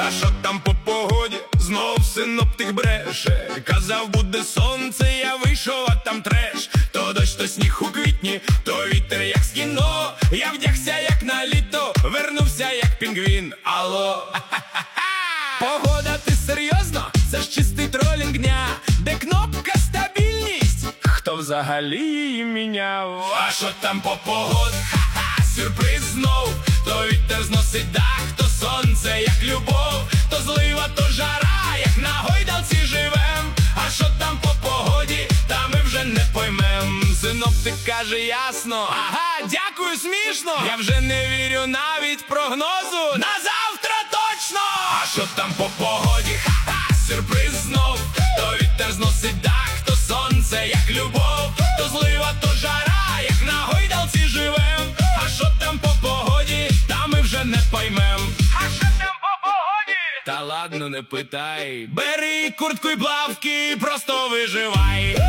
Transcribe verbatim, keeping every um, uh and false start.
А що там по погоді? Знов синоптик бреше. Казав, буде сонце, я вийшов, а там треш. То дощ, то сніг у квітні, то вітер як з кіно. Я вдягся як на літо, вернувся як пінгвін. Алло, погода, ти серйозно? Це ж чистий тролінг дня, де кнопка стабільність. Хто взагалі її міняв? А що там по погоді? Ха-ха, сюрприз знов. То вітер зносить дах, то сонце як любов, то злива, то жара, як на гойдалці живем. А що там по погоді, та ми вже не поймем. Синоптик каже ясно, ага, дякую, смішно. Я вже не вірю навіть прогнозу, на завтра точно. А що там по погоді, ха-ха, сюрприз знов. То вітер зносить дах, то сонце як любов, то злива, то жара, як на гойдалці живем. А що там по погоді, та ми вже не поймем. А що там по погоді? Та ладно, не питай. Бери куртку й плавки, просто виживай.